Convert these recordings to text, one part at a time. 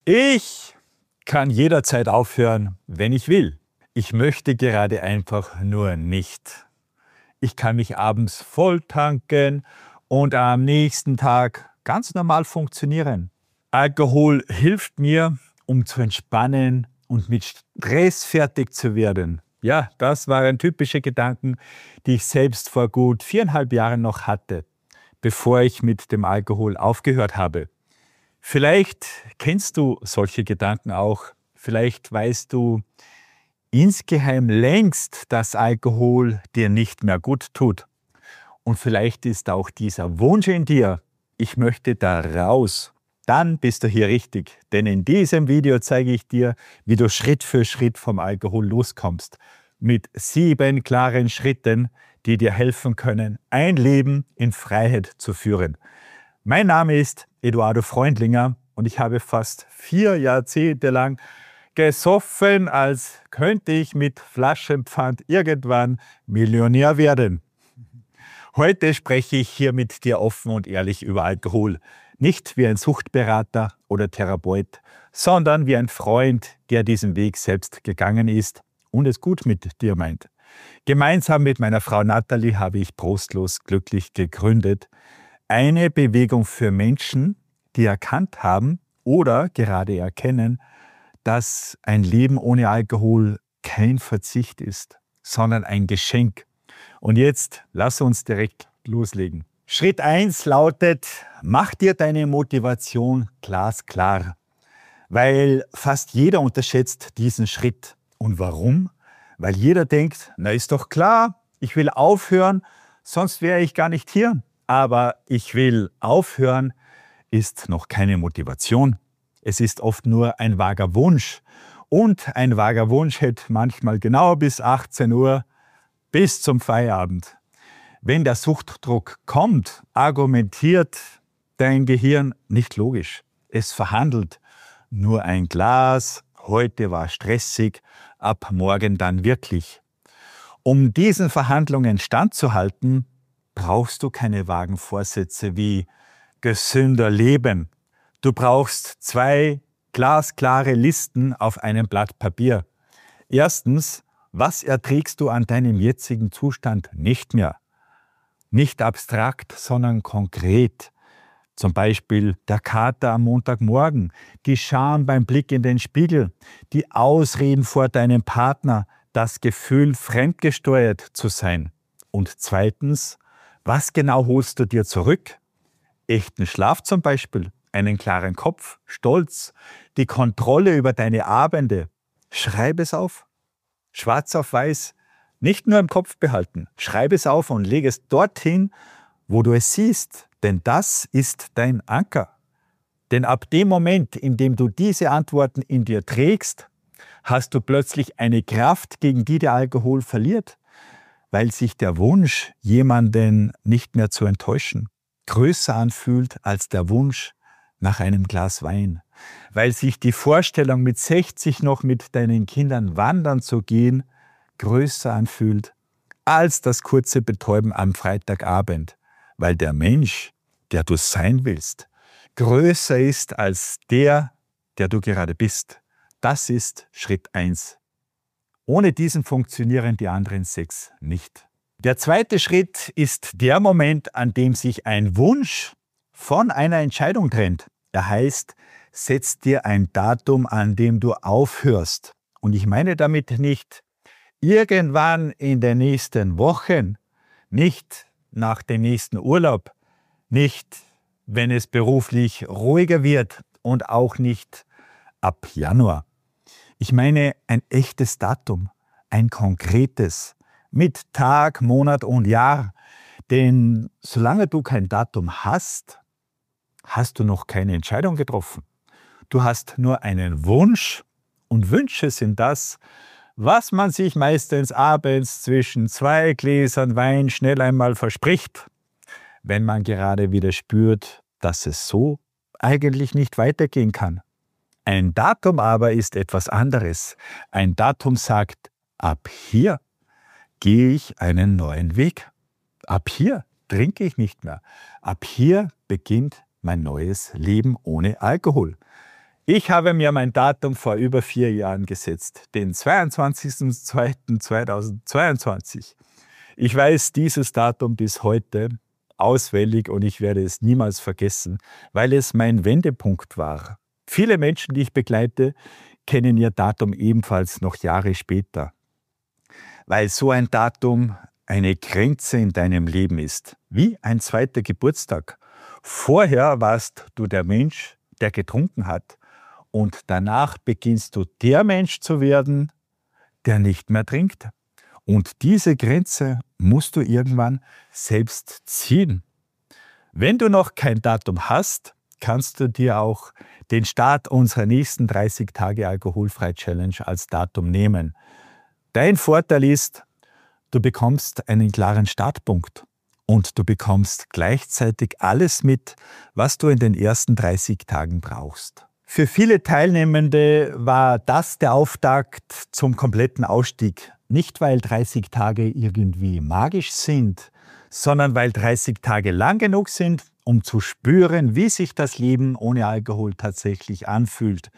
Ich kann jederzeit aufhören, wenn ich will. Ich möchte gerade einfach nur nicht. Ich kann mich abends voll tanken und am nächsten Tag ganz normal funktionieren. Alkohol hilft mir, um zu entspannen und mit Stress fertig zu werden. Ja, das waren typische Gedanken, die ich selbst vor gut 4,5 Jahren noch hatte, bevor ich mit dem Alkohol aufgehört habe. Vielleicht kennst du solche Gedanken auch. Vielleicht weißt du insgeheim längst, dass Alkohol dir nicht mehr gut tut. Und vielleicht ist auch dieser Wunsch in dir, ich möchte da raus. Dann bist du hier richtig. Denn in diesem Video zeige ich dir, wie du Schritt für Schritt vom Alkohol loskommst. Mit 7 klaren Schritten, die dir helfen können, ein Leben in Freiheit zu führen. Mein Name ist Eduardo Freundlinger und ich habe fast 4 Jahrzehnte lang gesoffen, als könnte ich mit Flaschenpfand irgendwann Millionär werden. Heute spreche ich hier mit dir offen und ehrlich über Alkohol. Nicht wie ein Suchtberater oder Therapeut, sondern wie ein Freund, der diesen Weg selbst gegangen ist und es gut mit dir meint. Gemeinsam mit meiner Frau Nathalie habe ich Prostlos glücklich gegründet. Eine Bewegung für Menschen, die erkannt haben oder gerade erkennen, dass ein Leben ohne Alkohol kein Verzicht ist, sondern ein Geschenk. Und jetzt lass uns direkt loslegen. Schritt 1 lautet, mach dir deine Motivation glasklar. Weil fast jeder unterschätzt diesen Schritt. Und warum? Weil jeder denkt, na ist doch klar, ich will aufhören, sonst wäre ich gar nicht hier. Aber ich will aufhören ist noch keine Motivation. Es ist oft nur ein vager Wunsch. Und ein vager Wunsch hält manchmal genau bis 18 Uhr, bis zum Feierabend. Wenn der Suchtdruck kommt, argumentiert dein Gehirn nicht logisch. Es verhandelt nur ein Glas, heute war stressig, ab morgen dann wirklich. Um diesen Verhandlungen standzuhalten, brauchst du keine vagen Vorsätze wie gesünder leben. Du brauchst 2 glasklare Listen auf einem Blatt Papier. Erstens, was erträgst du an deinem jetzigen Zustand nicht mehr? Nicht abstrakt, sondern konkret. Zum Beispiel der Kater am Montagmorgen, die Scham beim Blick in den Spiegel, die Ausreden vor deinem Partner, das Gefühl, fremdgesteuert zu sein. Und zweitens, was genau holst du dir zurück? Echten Schlaf zum Beispiel, einen klaren Kopf, Stolz, die Kontrolle über deine Abende. Schreib es auf. Schwarz auf weiß, nicht nur im Kopf behalten. Schreib es auf und leg es dorthin, wo du es siehst. Denn das ist dein Anker. Denn ab dem Moment, in dem du diese Antworten in dir trägst, hast du plötzlich eine Kraft, gegen die der Alkohol verliert. Weil sich der Wunsch, jemanden nicht mehr zu enttäuschen, größer anfühlt als der Wunsch nach einem Glas Wein. Weil sich die Vorstellung, mit 60 noch mit deinen Kindern wandern zu gehen, größer anfühlt als das kurze Betäuben am Freitagabend. Weil der Mensch, der du sein willst, größer ist als der du gerade bist. Das ist Schritt 1. Ohne diesen funktionieren die anderen 6 nicht. Der zweite Schritt ist der Moment, an dem sich ein Wunsch von einer Entscheidung trennt. Er heißt, setz dir ein Datum, an dem du aufhörst. Und ich meine damit nicht irgendwann in den nächsten Wochen, nicht nach dem nächsten Urlaub, nicht, wenn es beruflich ruhiger wird und auch nicht ab Januar. Ich meine ein echtes Datum, ein konkretes, mit Tag, Monat und Jahr. Denn solange du kein Datum hast, hast du noch keine Entscheidung getroffen. Du hast nur einen Wunsch und Wünsche sind das, was man sich meistens abends zwischen 2 Gläsern Wein schnell einmal verspricht, wenn man gerade wieder spürt, dass es so eigentlich nicht weitergehen kann. Ein Datum aber ist etwas anderes. Ein Datum sagt, ab hier gehe ich einen neuen Weg. Ab hier trinke ich nicht mehr. Ab hier beginnt mein neues Leben ohne Alkohol. Ich habe mir mein Datum vor über 4 Jahren gesetzt, den 22.02.2022. Ich weiß dieses Datum bis heute auswendig und ich werde es niemals vergessen, weil es mein Wendepunkt war. Viele Menschen, die ich begleite, kennen ihr Datum ebenfalls noch Jahre später, weil so ein Datum eine Grenze in deinem Leben ist, wie ein zweiter Geburtstag. Vorher warst du der Mensch, der getrunken hat. Und danach beginnst du der Mensch zu werden, der nicht mehr trinkt. Und diese Grenze musst du irgendwann selbst ziehen. Wenn du noch kein Datum hast, kannst du dir auch den Start unserer nächsten 30 Tage Alkoholfrei Challenge als Datum nehmen. Dein Vorteil ist, du bekommst einen klaren Startpunkt. Und du bekommst gleichzeitig alles mit, was du in den ersten 30 Tagen brauchst. Für viele Teilnehmende war das der Auftakt zum kompletten Ausstieg. Nicht, weil 30 Tage irgendwie magisch sind, sondern weil 30 Tage lang genug sind, um zu spüren, wie sich das Leben ohne Alkohol tatsächlich anfühlt.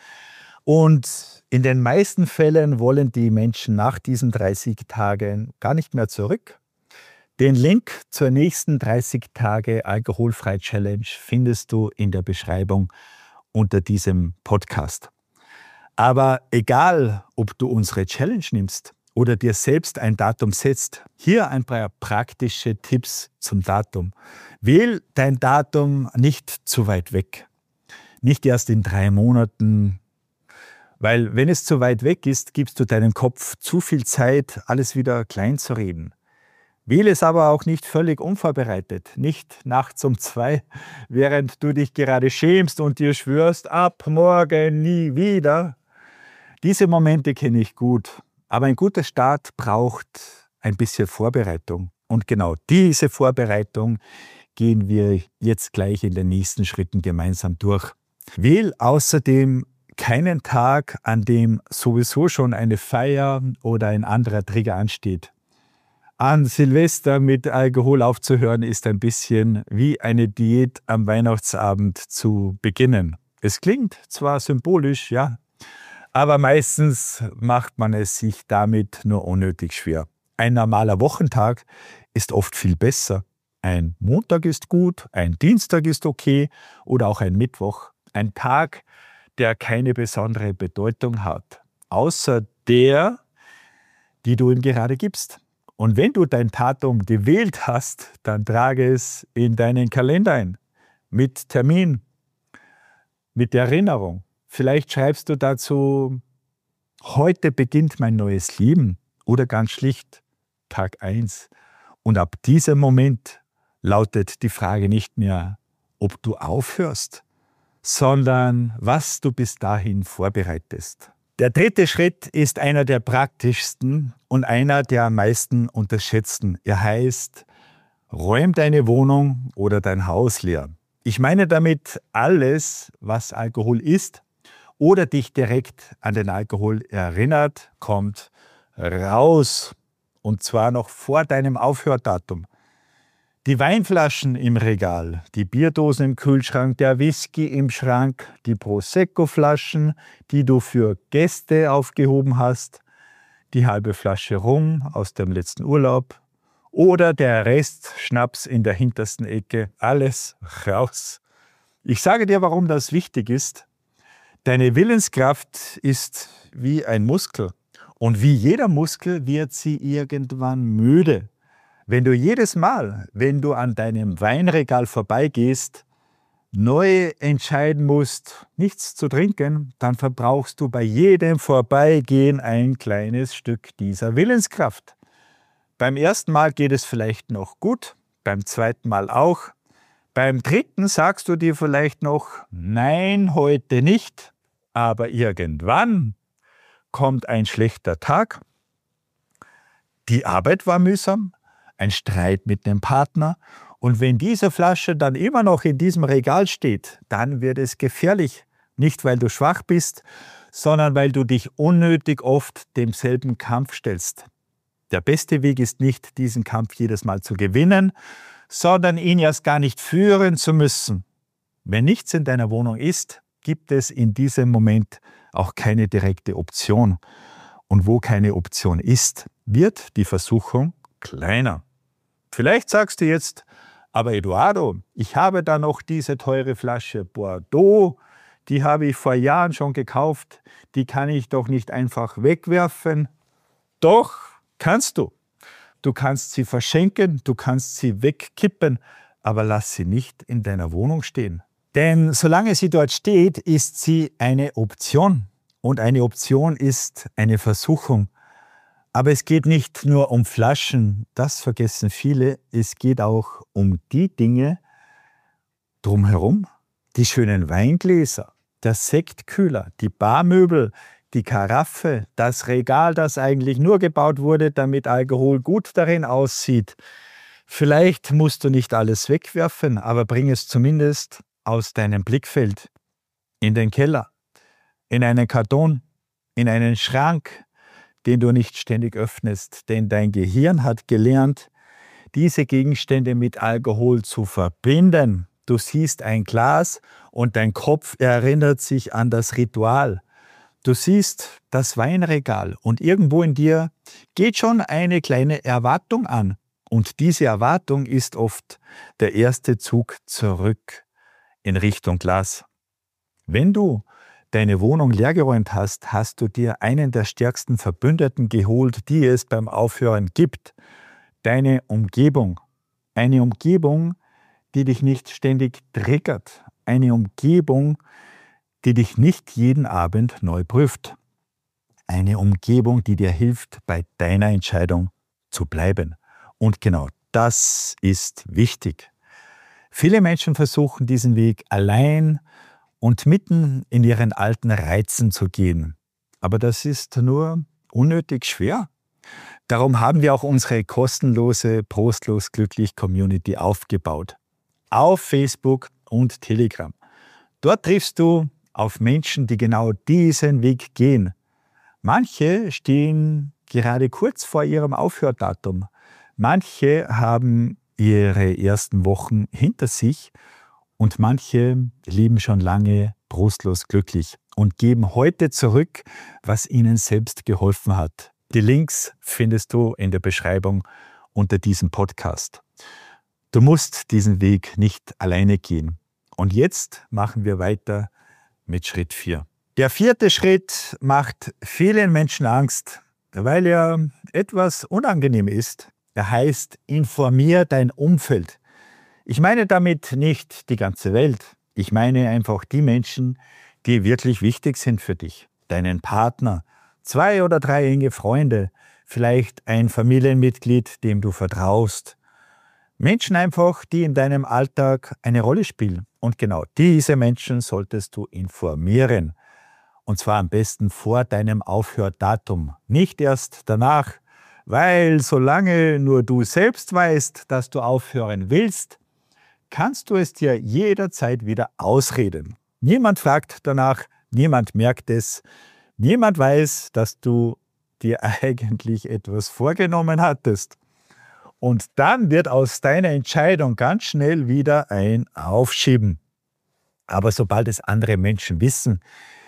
Und in den meisten Fällen wollen die Menschen nach diesen 30 Tagen gar nicht mehr zurück. Den Link zur nächsten 30 Tage Alkoholfrei Challenge findest du in der Beschreibung unter diesem Podcast. Aber egal, ob du unsere Challenge nimmst oder dir selbst ein Datum setzt, hier ein paar praktische Tipps zum Datum. Wähl dein Datum nicht zu weit weg. Nicht erst in 3 Monaten, weil wenn es zu weit weg ist, gibst du deinem Kopf zu viel Zeit, alles wieder klein zu reden. Wähle es aber auch nicht völlig unvorbereitet, nicht nachts um 2, während du dich gerade schämst und dir schwörst, ab morgen nie wieder. Diese Momente kenne ich gut, aber ein guter Start braucht ein bisschen Vorbereitung. Und genau diese Vorbereitung gehen wir jetzt gleich in den nächsten Schritten gemeinsam durch. Wähl außerdem keinen Tag, an dem sowieso schon eine Feier oder ein anderer Trigger ansteht. An Silvester mit Alkohol aufzuhören, ist ein bisschen wie eine Diät am Weihnachtsabend zu beginnen. Es klingt zwar symbolisch, ja, aber meistens macht man es sich damit nur unnötig schwer. Ein normaler Wochentag ist oft viel besser. Ein Montag ist gut, ein Dienstag ist okay oder auch ein Mittwoch. Ein Tag, der keine besondere Bedeutung hat, außer der, die du ihm gerade gibst. Und wenn du dein Datum gewählt hast, dann trage es in deinen Kalender ein. Mit Termin, mit Erinnerung. Vielleicht schreibst du dazu, heute beginnt mein neues Leben oder ganz schlicht Tag 1. Und ab diesem Moment lautet die Frage nicht mehr, ob du aufhörst, sondern was du bis dahin vorbereitest. Der dritte Schritt ist einer der praktischsten und einer der am meisten unterschätzten. Er heißt, räum deine Wohnung oder dein Haus leer. Ich meine damit alles, was Alkohol ist oder dich direkt an den Alkohol erinnert, kommt raus. Und zwar noch vor deinem Aufhördatum. Die Weinflaschen im Regal, die Bierdosen im Kühlschrank, der Whisky im Schrank, die Prosecco-Flaschen, die du für Gäste aufgehoben hast, die halbe Flasche Rum aus dem letzten Urlaub oder der Rest Schnaps in der hintersten Ecke, alles raus. Ich sage dir, warum das wichtig ist. Deine Willenskraft ist wie ein Muskel und wie jeder Muskel wird sie irgendwann müde. Wenn du jedes Mal, wenn du an deinem Weinregal vorbeigehst, neu entscheiden musst, nichts zu trinken, dann verbrauchst du bei jedem Vorbeigehen ein kleines Stück dieser Willenskraft. Beim ersten Mal geht es vielleicht noch gut, beim zweiten Mal auch. Beim dritten sagst du dir vielleicht noch, nein, heute nicht, aber irgendwann kommt ein schlechter Tag. Die Arbeit war mühsam. Ein Streit mit dem Partner. Und wenn diese Flasche dann immer noch in diesem Regal steht, dann wird es gefährlich. Nicht, weil du schwach bist, sondern weil du dich unnötig oft demselben Kampf stellst. Der beste Weg ist nicht, diesen Kampf jedes Mal zu gewinnen, sondern ihn erst gar nicht führen zu müssen. Wenn nichts in deiner Wohnung ist, gibt es in diesem Moment auch keine direkte Option. Und wo keine Option ist, wird die Versuchung kleiner. Vielleicht sagst du jetzt, aber Eduardo, ich habe da noch diese teure Flasche Bordeaux, die habe ich vor Jahren schon gekauft, die kann ich doch nicht einfach wegwerfen. Doch, kannst du. Du kannst sie verschenken, du kannst sie wegkippen, aber lass sie nicht in deiner Wohnung stehen. Denn solange sie dort steht, ist sie eine Option. Und eine Option ist eine Versuchung. Aber es geht nicht nur um Flaschen, das vergessen viele. Es geht auch um die Dinge drumherum. Die schönen Weingläser, der Sektkühler, die Barmöbel, die Karaffe, das Regal, das eigentlich nur gebaut wurde, damit Alkohol gut darin aussieht. Vielleicht musst du nicht alles wegwerfen, aber bring es zumindest aus deinem Blickfeld in den Keller, in einen Karton, in einen Schrank, den du nicht ständig öffnest. Denn dein Gehirn hat gelernt, diese Gegenstände mit Alkohol zu verbinden. Du siehst ein Glas und dein Kopf erinnert sich an das Ritual. Du siehst das Weinregal und irgendwo in dir geht schon eine kleine Erwartung an. Und diese Erwartung ist oft der erste Zug zurück in Richtung Glas. Wenn du deine Wohnung leergeräumt hast, hast du dir einen der stärksten Verbündeten geholt, die es beim Aufhören gibt. Deine Umgebung. Eine Umgebung, die dich nicht ständig triggert. Eine Umgebung, die dich nicht jeden Abend neu prüft. Eine Umgebung, die dir hilft, bei deiner Entscheidung zu bleiben. Und genau das ist wichtig. Viele Menschen versuchen diesen Weg allein und mitten in ihren alten Reizen zu gehen. Aber das ist nur unnötig schwer. Darum haben wir auch unsere kostenlose Prostlos Glücklich Community aufgebaut. Auf Facebook und Telegram. Dort triffst du auf Menschen, die genau diesen Weg gehen. Manche stehen gerade kurz vor ihrem Aufhördatum. Manche haben ihre ersten Wochen hinter sich und manche leben schon lange brustlos glücklich und geben heute zurück, was ihnen selbst geholfen hat. Die Links findest du in der Beschreibung unter diesem Podcast. Du musst diesen Weg nicht alleine gehen. Und jetzt machen wir weiter mit Schritt 4. Der 4. Schritt macht vielen Menschen Angst, weil er etwas unangenehm ist. Er heißt, informier dein Umfeld. Ich meine damit nicht die ganze Welt. Ich meine einfach die Menschen, die wirklich wichtig sind für dich. Deinen Partner, 2 oder 3 enge Freunde, vielleicht ein Familienmitglied, dem du vertraust. Menschen einfach, die in deinem Alltag eine Rolle spielen. Und genau diese Menschen solltest du informieren. Und zwar am besten vor deinem Aufhördatum, nicht erst danach. Weil solange nur du selbst weißt, dass du aufhören willst, kannst du es dir jederzeit wieder ausreden. Niemand fragt danach, niemand merkt es, niemand weiß, dass du dir eigentlich etwas vorgenommen hattest. Und dann wird aus deiner Entscheidung ganz schnell wieder ein Aufschieben. Aber sobald es andere Menschen wissen,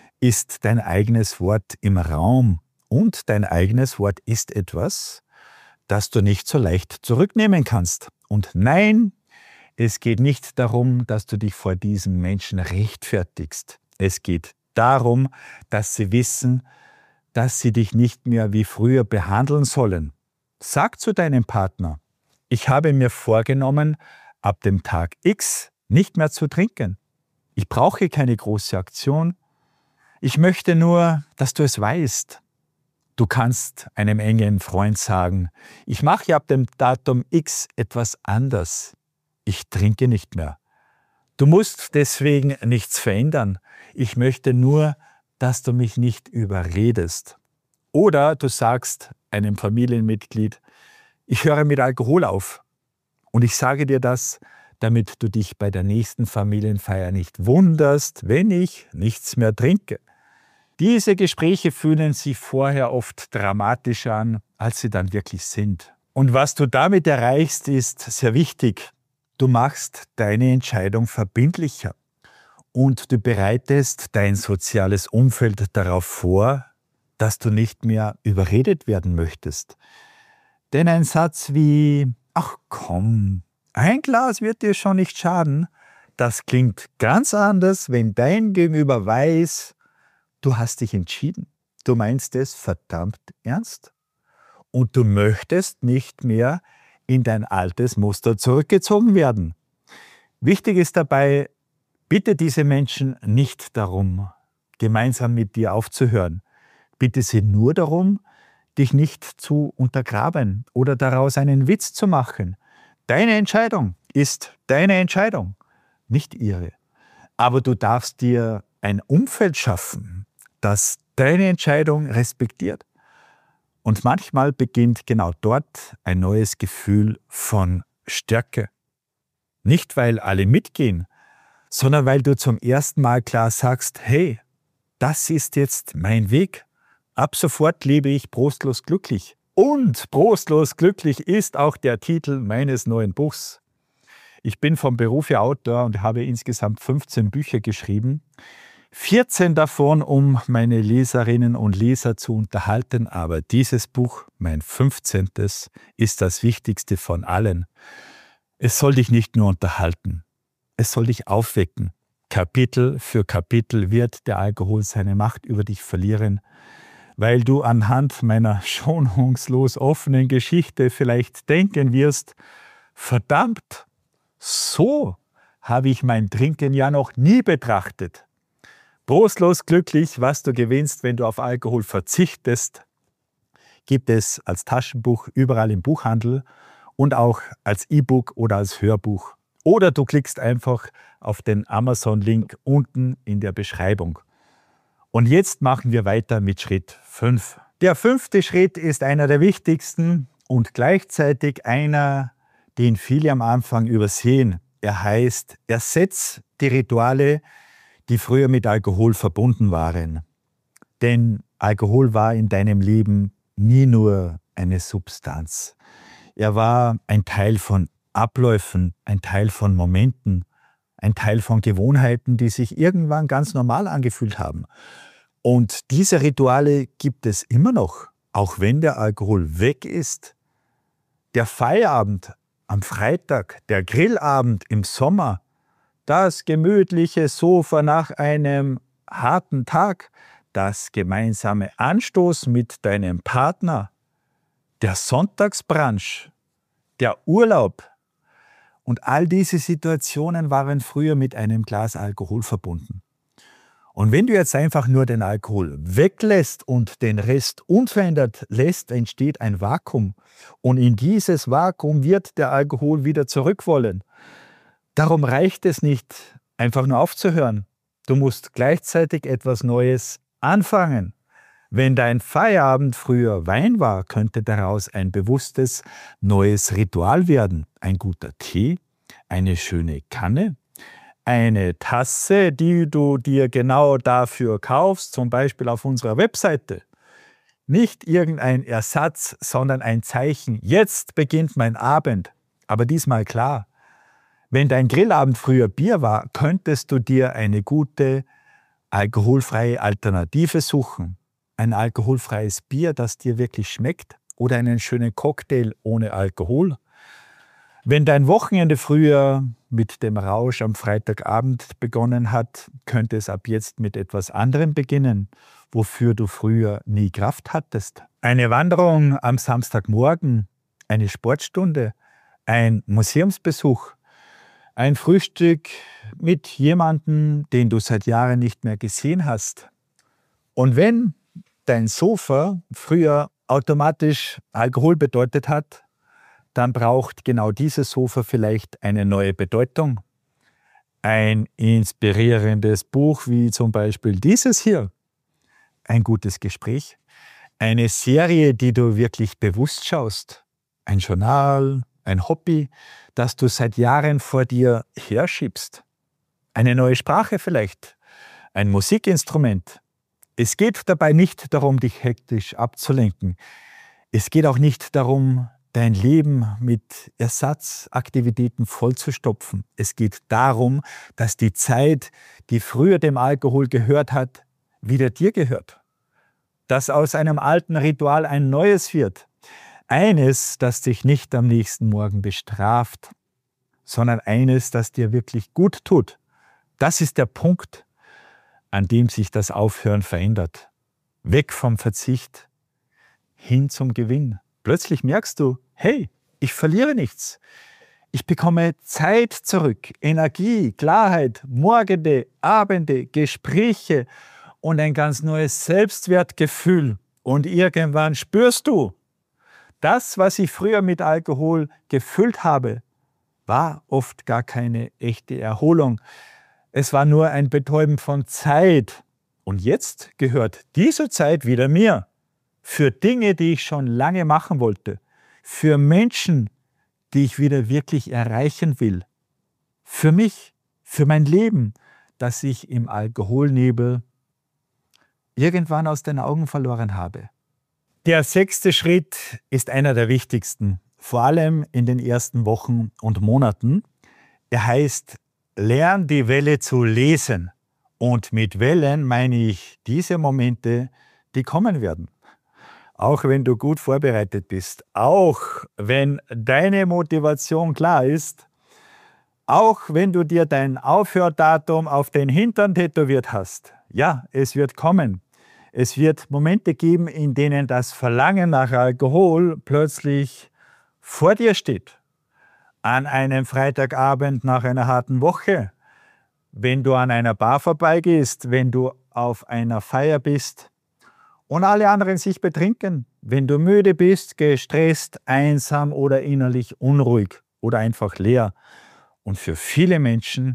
ist dein eigenes Wort im Raum. Und dein eigenes Wort ist etwas, das du nicht so leicht zurücknehmen kannst. Und nein, es geht nicht darum, dass du dich vor diesen Menschen rechtfertigst. Es geht darum, dass sie wissen, dass sie dich nicht mehr wie früher behandeln sollen. Sag zu deinem Partner, ich habe mir vorgenommen, ab dem Tag X nicht mehr zu trinken. Ich brauche keine große Aktion. Ich möchte nur, dass du es weißt. Du kannst einem engen Freund sagen, ich mache ab dem Datum X etwas anders. Ich trinke nicht mehr. Du musst deswegen nichts verändern. Ich möchte nur, dass du mich nicht überredest. Oder du sagst einem Familienmitglied, ich höre mit Alkohol auf. Und ich sage dir das, damit du dich bei der nächsten Familienfeier nicht wunderst, wenn ich nichts mehr trinke. Diese Gespräche fühlen sich vorher oft dramatischer an, als sie dann wirklich sind. Und was du damit erreichst, ist sehr wichtig. Du machst deine Entscheidung verbindlicher. und du bereitest dein soziales Umfeld darauf vor, dass du nicht mehr überredet werden möchtest. Denn ein Satz wie, ach komm, ein Glas wird dir schon nicht schaden, das klingt ganz anders, wenn dein Gegenüber weiß, du hast dich entschieden. Du meinst es verdammt ernst. Und du möchtest nicht mehr in dein altes Muster zurückgezogen werden. Wichtig ist dabei, bitte diese Menschen nicht darum, gemeinsam mit dir aufzuhören. Bitte sie nur darum, dich nicht zu untergraben oder daraus einen Witz zu machen. Deine Entscheidung ist deine Entscheidung, nicht ihre. Aber du darfst dir ein Umfeld schaffen, das deine Entscheidung respektiert. Und manchmal beginnt genau dort ein neues Gefühl von Stärke. Nicht, weil alle mitgehen, sondern weil du zum ersten Mal klar sagst, hey, das ist jetzt mein Weg. Ab sofort lebe ich prostlos glücklich. Und prostlos glücklich ist auch der Titel meines neuen Buchs. Ich bin vom Beruf her Autor und habe insgesamt 15 Bücher geschrieben. 14 davon, um meine Leserinnen und Leser zu unterhalten. Aber dieses Buch, mein 15., ist das wichtigste von allen. Es soll dich nicht nur unterhalten, es soll dich aufwecken. Kapitel für Kapitel wird der Alkohol seine Macht über dich verlieren, weil du anhand meiner schonungslos offenen Geschichte vielleicht denken wirst, verdammt, so habe ich mein Trinken ja noch nie betrachtet. Trostlos glücklich, was du gewinnst, wenn du auf Alkohol verzichtest, gibt es als Taschenbuch überall im Buchhandel und auch als E-Book oder als Hörbuch. Oder du klickst einfach auf den Amazon-Link unten in der Beschreibung. Und jetzt machen wir weiter mit Schritt 5. Der 5. Schritt ist einer der wichtigsten und gleichzeitig einer, den viele am Anfang übersehen. Er heißt, ersetz die Rituale, die früher mit Alkohol verbunden waren. Denn Alkohol war in deinem Leben nie nur eine Substanz. Er war ein Teil von Abläufen, ein Teil von Momenten, ein Teil von Gewohnheiten, die sich irgendwann ganz normal angefühlt haben. Und diese Rituale gibt es immer noch, auch wenn der Alkohol weg ist. Der Feierabend am Freitag, der Grillabend im Sommer, das gemütliche Sofa nach einem harten Tag, das gemeinsame Anstoßen mit deinem Partner, der Sonntagsbrunch, der Urlaub. Und all diese Situationen waren früher mit einem Glas Alkohol verbunden. Und wenn du jetzt einfach nur den Alkohol weglässt und den Rest unverändert lässt, entsteht ein Vakuum. Und in dieses Vakuum wird der Alkohol wieder zurück wollen. Darum reicht es nicht, einfach nur aufzuhören. Du musst gleichzeitig etwas Neues anfangen. Wenn dein Feierabend früher Wein war, könnte daraus ein bewusstes neues Ritual werden. Ein guter Tee, eine schöne Kanne, eine Tasse, die du dir genau dafür kaufst, zum Beispiel auf unserer Webseite. Nicht irgendein Ersatz, sondern ein Zeichen. Jetzt beginnt mein Abend, aber diesmal klar. Wenn dein Grillabend früher Bier war, könntest du dir eine gute, alkoholfreie Alternative suchen. Ein alkoholfreies Bier, das dir wirklich schmeckt, oder einen schönen Cocktail ohne Alkohol. Wenn dein Wochenende früher mit dem Rausch am Freitagabend begonnen hat, könnte es ab jetzt mit etwas anderem beginnen, wofür du früher nie Kraft hattest. Eine Wanderung am Samstagmorgen, eine Sportstunde, ein Museumsbesuch, ein Frühstück mit jemandem, den du seit Jahren nicht mehr gesehen hast. Und wenn dein Sofa früher automatisch Alkohol bedeutet hat, dann braucht genau dieses Sofa vielleicht eine neue Bedeutung. Ein inspirierendes Buch wie zum Beispiel dieses hier, ein gutes Gespräch, eine Serie, die du wirklich bewusst schaust, ein Journal, ein Hobby, das du seit Jahren vor dir herschiebst, eine neue Sprache vielleicht, ein Musikinstrument. Es geht dabei nicht darum, dich hektisch abzulenken. Es geht auch nicht darum, dein Leben mit Ersatzaktivitäten vollzustopfen. Es geht darum, dass die Zeit, die früher dem Alkohol gehört hat, wieder dir gehört. Dass aus einem alten Ritual ein neues wird. Eines, das dich nicht am nächsten Morgen bestraft, sondern eines, das dir wirklich gut tut. Das ist der Punkt, an dem sich das Aufhören verändert. Weg vom Verzicht, hin zum Gewinn. Plötzlich merkst du, hey, ich verliere nichts. Ich bekomme Zeit zurück, Energie, Klarheit, Morgende, Abende, Gespräche und ein ganz neues Selbstwertgefühl. Und irgendwann spürst du, das, was ich früher mit Alkohol gefüllt habe, war oft gar keine echte Erholung. Es war nur ein Betäuben von Zeit. Und jetzt gehört diese Zeit wieder mir. Für Dinge, die ich schon lange machen wollte. Für Menschen, die ich wieder wirklich erreichen will. Für mich, für mein Leben, das ich im Alkoholnebel irgendwann aus den Augen verloren habe. Der 6. Schritt ist einer der wichtigsten, vor allem in den ersten Wochen und Monaten. Er heißt, lern die Welle zu lesen. Und mit Wellen meine ich diese Momente, die kommen werden. Auch wenn du gut vorbereitet bist, auch wenn deine Motivation klar ist, auch wenn du dir dein Aufhördatum auf den Hintern tätowiert hast. Ja, es wird kommen. Es wird Momente geben, in denen das Verlangen nach Alkohol plötzlich vor dir steht. An einem Freitagabend nach einer harten Woche, wenn du an einer Bar vorbeigehst, wenn du auf einer Feier bist und alle anderen sich betrinken, wenn du müde bist, gestresst, einsam oder innerlich unruhig oder einfach leer. Und für viele Menschen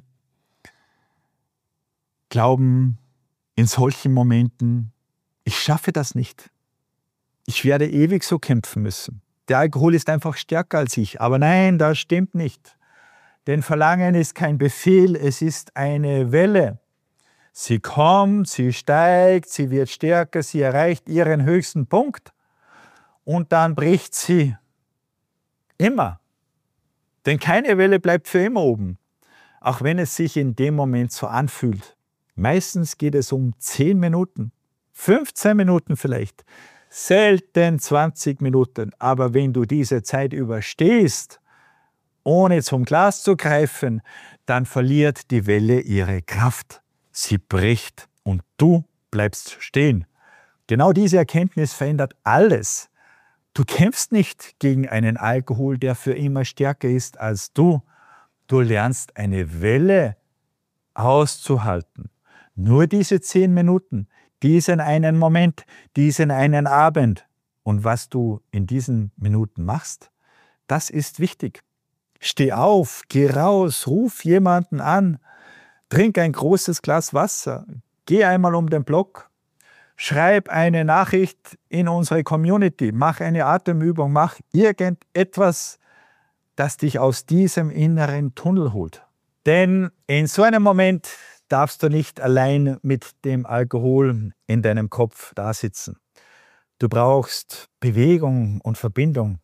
glauben in solchen Momenten, ich schaffe das nicht. Ich werde ewig so kämpfen müssen. Der Alkohol ist einfach stärker als ich. Aber nein, das stimmt nicht. Denn Verlangen ist kein Befehl, es ist eine Welle. Sie kommt, sie steigt, sie wird stärker, sie erreicht ihren höchsten Punkt und dann bricht sie. Immer. Denn keine Welle bleibt für immer oben, auch wenn es sich in dem Moment so anfühlt. Meistens geht es um 10 Minuten, 15 Minuten vielleicht, selten 20 Minuten. Aber wenn du diese Zeit überstehst, ohne zum Glas zu greifen, dann verliert die Welle ihre Kraft. Sie bricht und du bleibst stehen. Genau diese Erkenntnis verändert alles. Du kämpfst nicht gegen einen Alkohol, der für immer stärker ist als du. Du lernst eine Welle auszuhalten. Nur diese 10 Minuten, diesen einen Moment, diesen einen Abend. Und was du in diesen Minuten machst, das ist wichtig. Steh auf, geh raus, ruf jemanden an, trink ein großes Glas Wasser, geh einmal um den Block, schreib eine Nachricht in unsere Community, mach eine Atemübung, mach irgendetwas, das dich aus diesem inneren Tunnel holt. Denn in so einem Moment darfst du nicht allein mit dem Alkohol in deinem Kopf dasitzen. Du brauchst Bewegung und Verbindung.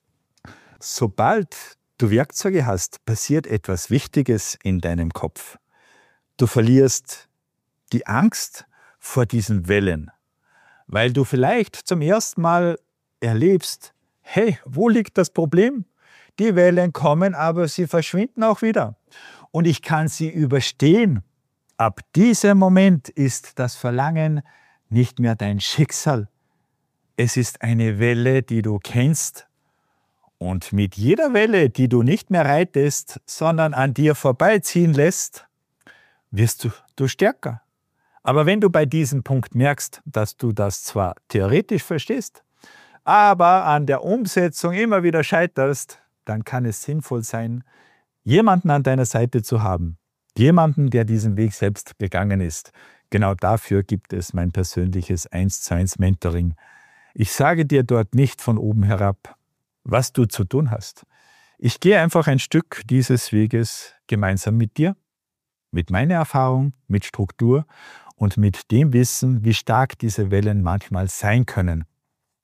Sobald du Werkzeuge hast, passiert etwas Wichtiges in deinem Kopf. Du verlierst die Angst vor diesen Wellen, weil du vielleicht zum ersten Mal erlebst, hey, wo liegt das Problem? Die Wellen kommen, aber sie verschwinden auch wieder. Und ich kann sie überstehen. Ab diesem Moment ist das Verlangen nicht mehr dein Schicksal. Es ist eine Welle, die du kennst. Und mit jeder Welle, die du nicht mehr reitest, sondern an dir vorbeiziehen lässt, wirst du stärker. Aber wenn du bei diesem Punkt merkst, dass du das zwar theoretisch verstehst, aber an der Umsetzung immer wieder scheiterst, dann kann es sinnvoll sein, jemanden an deiner Seite zu haben. Jemanden, der diesen Weg selbst gegangen ist. Genau dafür gibt es mein persönliches 1:1 Mentoring. Ich sage dir dort nicht von oben herab, was du zu tun hast. Ich gehe einfach ein Stück dieses Weges gemeinsam mit dir, mit meiner Erfahrung, mit Struktur und mit dem Wissen, wie stark diese Wellen manchmal sein können.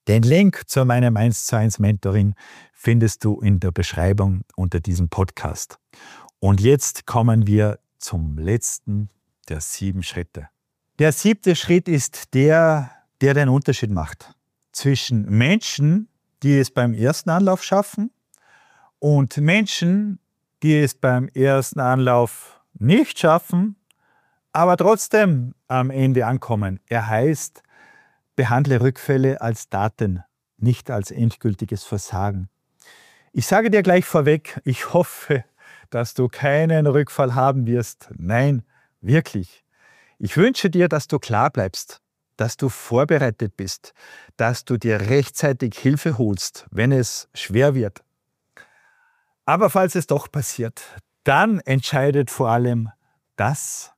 Den Link zu meinem 1:1 Mentoring findest du in der Beschreibung unter diesem Podcast. Und jetzt kommen wir zum letzten der 7 Schritte. Der 7. Schritt ist der den Unterschied macht zwischen Menschen, die es beim ersten Anlauf schaffen, und Menschen, die es beim ersten Anlauf nicht schaffen, aber trotzdem am Ende ankommen. Er heißt, behandle Rückfälle als Daten, nicht als endgültiges Versagen. Ich sage dir gleich vorweg, ich hoffe, dass du keinen Rückfall haben wirst. Nein, wirklich. Ich wünsche dir, dass du klar bleibst, dass du vorbereitet bist, dass du dir rechtzeitig Hilfe holst, wenn es schwer wird. Aber falls es doch passiert, dann entscheidet vor allem das,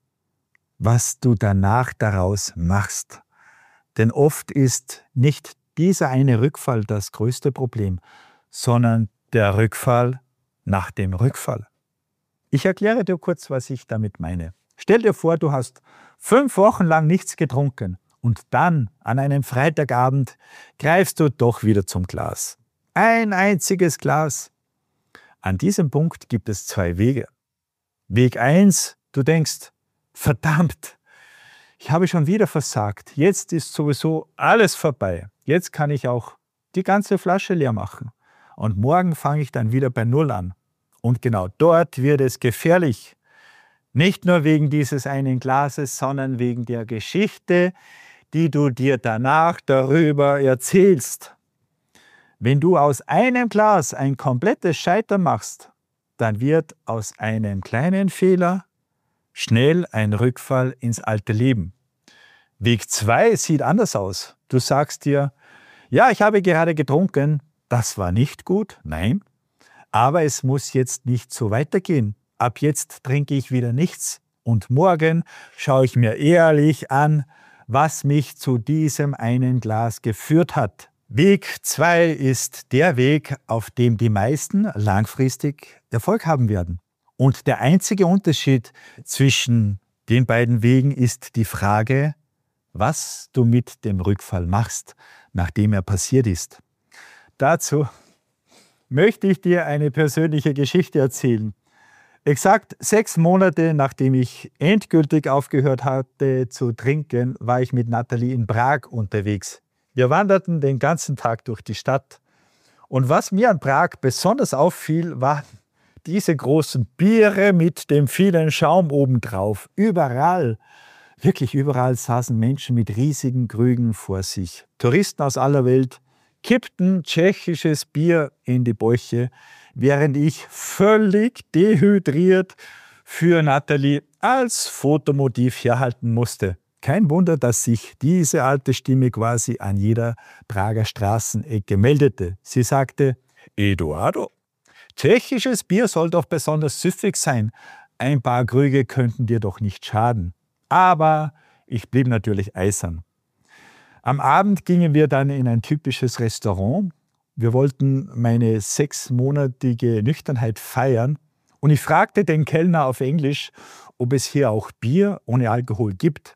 was du danach daraus machst. Denn oft ist nicht dieser eine Rückfall das größte Problem, sondern der Rückfall nach dem Rückfall. Ich erkläre dir kurz, was ich damit meine. Stell dir vor, du hast 5 Wochen lang nichts getrunken und dann an einem Freitagabend greifst du doch wieder zum Glas. Ein einziges Glas. An diesem Punkt gibt es 2 Wege. Weg 1, du denkst, verdammt, ich habe schon wieder versagt. Jetzt ist sowieso alles vorbei. Jetzt kann ich auch die ganze Flasche leer machen. Und morgen fange ich dann wieder bei Null an. Und genau dort wird es gefährlich. Nicht nur wegen dieses einen Glases, sondern wegen der Geschichte, die du dir danach darüber erzählst. Wenn du aus einem Glas ein komplettes Scheitern machst, dann wird aus einem kleinen Fehler schnell ein Rückfall ins alte Leben. Weg 2 sieht anders aus. Du sagst dir, ja, ich habe gerade getrunken, das war nicht gut, nein, aber es muss jetzt nicht so weitergehen. Ab jetzt trinke ich wieder nichts und morgen schaue ich mir ehrlich an, was mich zu diesem einen Glas geführt hat. Weg 2 ist der Weg, auf dem die meisten langfristig Erfolg haben werden. Und der einzige Unterschied zwischen den beiden Wegen ist die Frage, was du mit dem Rückfall machst, nachdem er passiert ist. Dazu möchte ich dir eine persönliche Geschichte erzählen. Exakt 6 Monate, nachdem ich endgültig aufgehört hatte zu trinken, war ich mit Nathalie in Prag unterwegs. Wir wanderten den ganzen Tag durch die Stadt. Und was mir an Prag besonders auffiel, waren diese großen Biere mit dem vielen Schaum obendrauf. Überall, wirklich überall saßen Menschen mit riesigen Krügen vor sich. Touristen aus aller Welt kippten tschechisches Bier in die Bäuche, während ich völlig dehydriert für Nathalie als Fotomotiv herhalten musste. Kein Wunder, dass sich diese alte Stimme quasi an jeder Prager Straßenecke meldete. Sie sagte, Eduardo, tschechisches Bier soll doch besonders süffig sein. Ein paar Krüge könnten dir doch nicht schaden. Aber ich blieb natürlich eisern. Am Abend gingen wir dann in ein typisches Restaurant. Wir wollten meine 6-monatige Nüchternheit feiern. Und ich fragte den Kellner auf Englisch, ob es hier auch Bier ohne Alkohol gibt.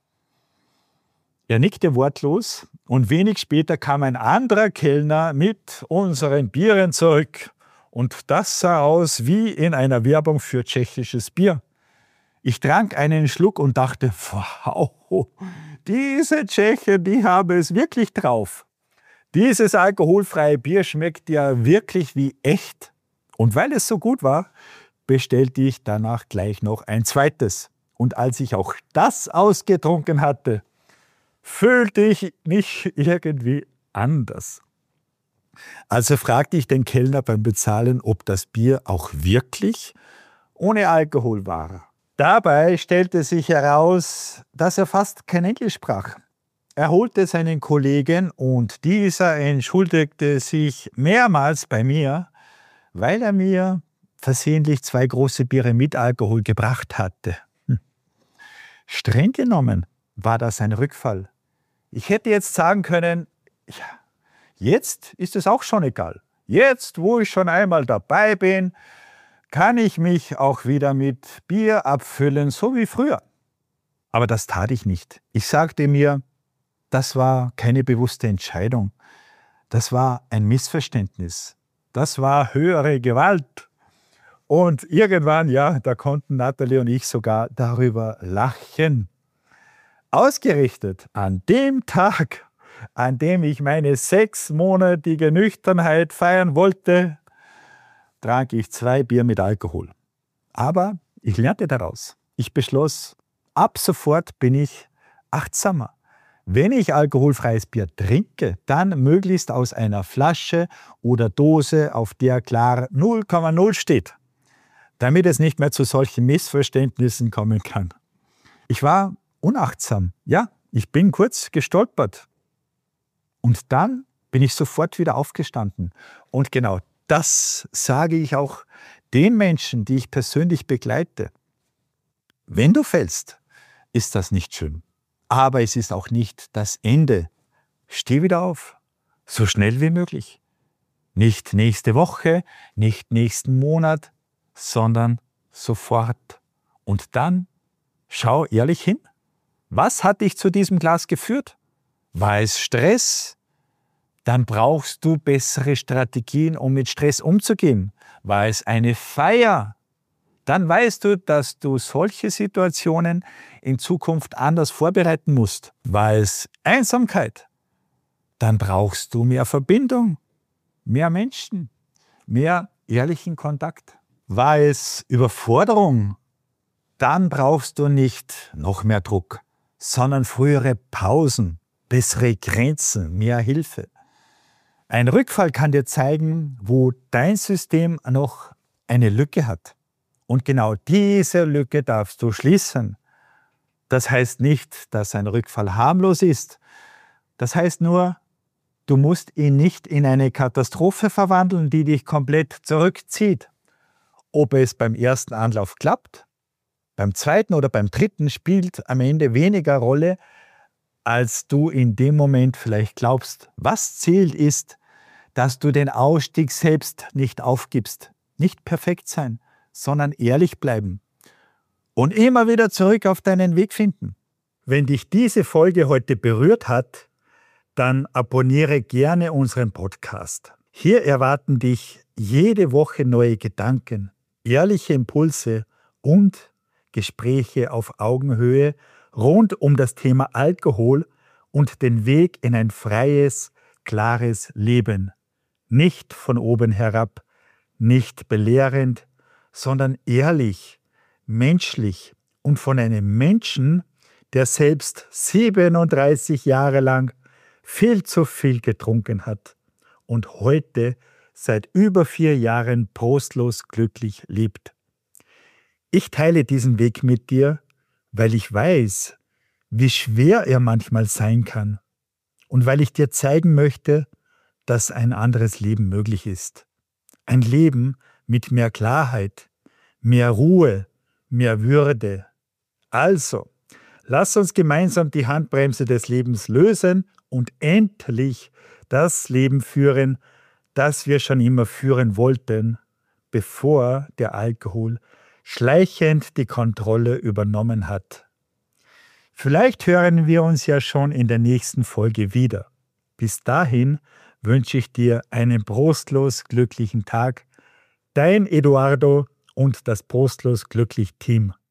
Er nickte wortlos und wenig später kam ein anderer Kellner mit unseren Bieren zurück. Und das sah aus wie in einer Werbung für tschechisches Bier. Ich trank einen Schluck und dachte, wow, diese Tschechen, die haben es wirklich drauf. Dieses alkoholfreie Bier schmeckt ja wirklich wie echt. Und weil es so gut war, bestellte ich danach gleich noch ein zweites. Und als ich auch das ausgetrunken hatte, fühlte ich mich irgendwie anders. Also fragte ich den Kellner beim Bezahlen, ob das Bier auch wirklich ohne Alkohol war. Dabei stellte sich heraus, dass er fast kein Englisch sprach. Er holte seinen Kollegen und dieser entschuldigte sich mehrmals bei mir, weil er mir versehentlich 2 große Biere mit Alkohol gebracht hatte. Streng genommen war das ein Rückfall. Ich hätte jetzt sagen können, ja, jetzt ist es auch schon egal. Jetzt, wo ich schon einmal dabei bin, kann ich mich auch wieder mit Bier abfüllen, so wie früher. Aber das tat ich nicht. Ich sagte mir, das war keine bewusste Entscheidung. Das war ein Missverständnis. Das war höhere Gewalt. Und irgendwann, ja, da konnten Natalie und ich sogar darüber lachen. Ausgerichtet an dem Tag, an dem ich meine 6-monatige Nüchternheit feiern wollte, trank ich 2 Bier mit Alkohol. Aber ich lernte daraus. Ich beschloss, ab sofort bin ich achtsamer. Wenn ich alkoholfreies Bier trinke, dann möglichst aus einer Flasche oder Dose, auf der klar 0,0 steht, damit es nicht mehr zu solchen Missverständnissen kommen kann. Ich war unachtsam. Ja, ich bin kurz gestolpert. Und dann bin ich sofort wieder aufgestanden. Und genau das sage ich auch den Menschen, die ich persönlich begleite. Wenn du fällst, ist das nicht schön. Aber es ist auch nicht das Ende. Steh wieder auf, so schnell wie möglich. Nicht nächste Woche, nicht nächsten Monat, sondern sofort. Und dann schau ehrlich hin. Was hat dich zu diesem Glas geführt? War es Stress? Dann brauchst du bessere Strategien, um mit Stress umzugehen. War es eine Feier? Dann weißt du, dass du solche Situationen in Zukunft anders vorbereiten musst. War es Einsamkeit? Dann brauchst du mehr Verbindung, mehr Menschen, mehr ehrlichen Kontakt. War es Überforderung? Dann brauchst du nicht noch mehr Druck, sondern frühere Pausen, bessere Grenzen, mehr Hilfe. Ein Rückfall kann dir zeigen, wo dein System noch eine Lücke hat. Und genau diese Lücke darfst du schließen. Das heißt nicht, dass ein Rückfall harmlos ist. Das heißt nur, du musst ihn nicht in eine Katastrophe verwandeln, die dich komplett zurückzieht. Ob es beim ersten Anlauf klappt, beim zweiten oder beim dritten spielt am Ende weniger Rolle, als du in dem Moment vielleicht glaubst. Was zählt ist, dass du den Ausstieg selbst nicht aufgibst. Nicht perfekt sein, sondern ehrlich bleiben. Und immer wieder zurück auf deinen Weg finden. Wenn dich diese Folge heute berührt hat, dann abonniere gerne unseren Podcast. Hier erwarten dich jede Woche neue Gedanken, ehrliche Impulse und Gespräche auf Augenhöhe rund um das Thema Alkohol und den Weg in ein freies, klares Leben. Nicht von oben herab, nicht belehrend, sondern ehrlich, menschlich und von einem Menschen, der selbst 37 Jahre lang viel zu viel getrunken hat und heute seit über 4 Jahren trostlos glücklich lebt. Ich teile diesen Weg mit dir, weil ich weiß, wie schwer er manchmal sein kann und weil ich dir zeigen möchte, dass ein anderes Leben möglich ist. Ein Leben mit mehr Klarheit, mehr Ruhe, mehr Würde. Also, lass uns gemeinsam die Handbremse des Lebens lösen und endlich das Leben führen, das wir schon immer führen wollten, bevor der Alkohol schleichend die Kontrolle übernommen hat. Vielleicht hören wir uns ja schon in der nächsten Folge wieder. Bis dahin wünsche ich dir einen prostlos glücklichen Tag. Dein Eduardo und das Prostlos Glücklich Team.